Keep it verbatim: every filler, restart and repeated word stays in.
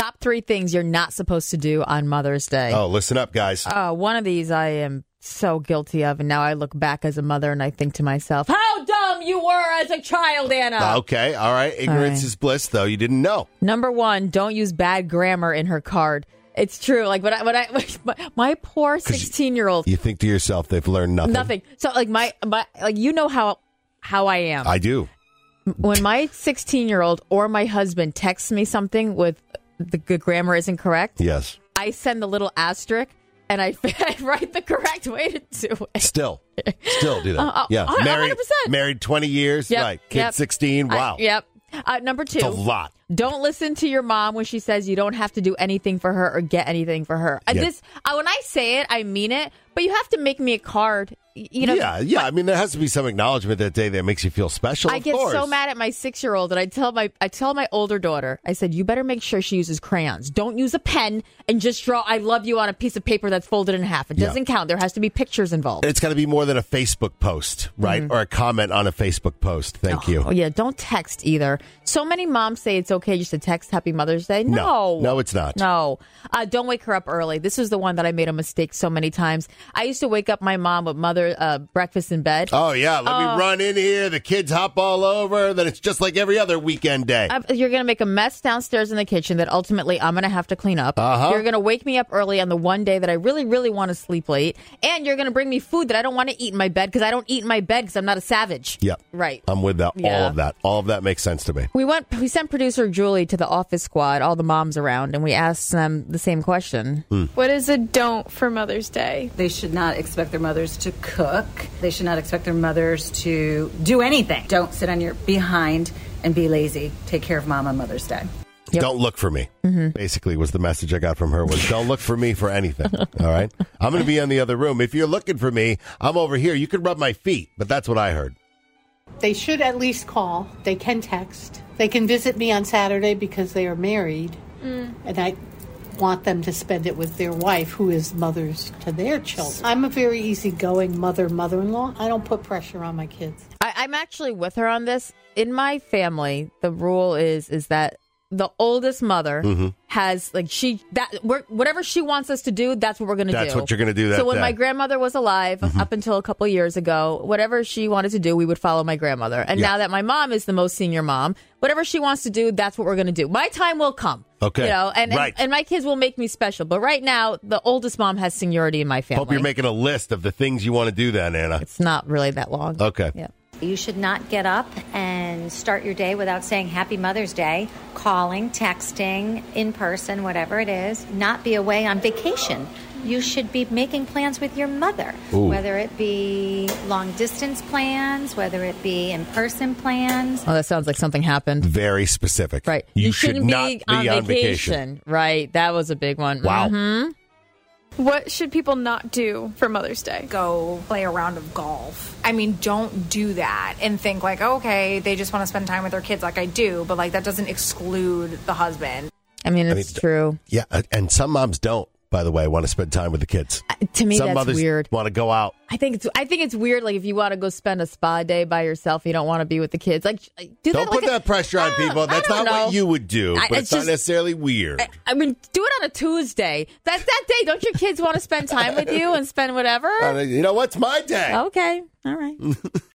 Top three things you're not supposed to do on Mother's Day. Oh, listen up, guys. Uh, one of these I am so guilty of, and now I look back as a mother and I think to myself, how dumb you were as a child, Anna. Okay, all right. Ignorance All right. is bliss, though. You didn't know. Number one, don't use bad grammar in her card. It's true. Like, when I, when I, my poor sixteen-year-old. You think to yourself they've learned nothing. Nothing. So, like, my, my, like, you know how, how I am. I do. When my sixteen-year-old or my husband texts me something with the, the grammar isn't correct, Yes. I send the little asterisk and I, I write the correct way to do it. Still. Still do that. Uh, yeah. one hundred Married, percent. married twenty years. Yep, Right. Kid yep. sixteen. Wow. I, yep. Uh, number two. It's a lot. Don't listen to your mom when she says you don't have to do anything for her or get anything for her. Uh, Yeah. This uh, when I say it, I mean it. But you have to make me a card. You know, yeah, yeah. I mean, there has to be some acknowledgement that day that makes you feel special. I of get course. so mad at my six-year-old, and I tell my I tell my older daughter, I said, you better make sure she uses crayons. Don't use a pen and just draw "I love you" on a piece of paper that's folded in half. It Yeah. doesn't count. There has to be pictures involved. It's got to be more than a Facebook post, right? Mm-hmm. Or a comment on a Facebook post. Thank you. Oh, yeah, don't text either. So many moms say it's okay just to text Happy Mother's Day. No. No, no, it's not. No. Uh, don't wake her up early. This is the one that I made a mistake so many times. I used to wake up my mom with mother uh, breakfast in bed. Oh, yeah. Let Oh. me run in here. The kids hop all over. Then it's just like every other weekend day. Uh, You're going to make a mess downstairs in the kitchen that ultimately I'm going to have to clean up. Uh-huh. You're going to wake me up early on the one day that I really, really want to sleep late. And you're going to bring me food that I don't want to eat in my bed because I don't eat in my bed because I'm not a savage. Yep. Right. I'm with that. All Yeah. of that. All of that makes sense to me. We went. We sent producer Julie to the office squad, all the moms around, and we asked them the same question. Hmm. What is a don't for Mother's Day? They should not expect their mothers to cook. They should not expect their mothers to do anything. Don't sit on your behind and be lazy. Take care of mom on Mother's Day. Yep. Don't look for me. Mm-hmm. Basically was the message I got from her was don't look for me for anything. All right. I'm going to be in the other room. If you're looking for me, I'm over here. You could rub my feet, but that's what I heard. They should at least call. They can text. They can visit me on Saturday because they are married. Mm. And I want them to spend it with their wife, who is mothers to their children. I'm a very easygoing mother, mother-in-law. I don't put pressure on my kids. I, I'm actually with her on this. In my family, the rule is is that the oldest mother Mm-hmm. has like she that we're, whatever she wants us to do, that's what we're going to do. That's what you're going to do that So when day. my grandmother was alive, Mm-hmm. up until a couple years ago, whatever she wanted to do, we would follow my grandmother. And Yeah. now that my mom is the most senior mom, whatever she wants to do, that's what we're going to do. My time will come. Okay. You know, and, Right. and and my kids will make me special. But right now, the oldest mom has seniority in my family. Hope you're making a list of the things you want to do then, Anna. It's not really that long. Okay. Yeah. You should not get up and start your day without saying Happy Mother's Day, calling, texting, in person, whatever it is. Not be away on vacation. You should be making plans with your mother, Ooh. whether it be long distance plans, whether it be in person plans. Oh, that sounds like something happened. Very specific. Right. You, shouldn't should not be, be on, vacation. Right. That was a big one. Wow. Mm-hmm. What should people not do for Mother's Day? Go play a round of golf. I mean, don't do that and think like, okay, they just want to spend time with their kids like I do, but like that doesn't exclude the husband. I mean, it's mean, true. Yeah, and some moms don't, by the way, want to spend time with the kids. Uh, to me, some that's mothers weird. want to go out. I think it's I think it's weird. Like if you want to go spend a spa day by yourself, you don't want to be with the kids. Like, do Don't that put like that a, pressure on I people. don't- I That's don't not know. what you would do, I- but it's it's, not just- necessarily weird. I, I mean, do it on a Tuesday. That's that day. Don't your kids want to spend time with you and spend whatever? Uh, you know what's my day? Okay, all right.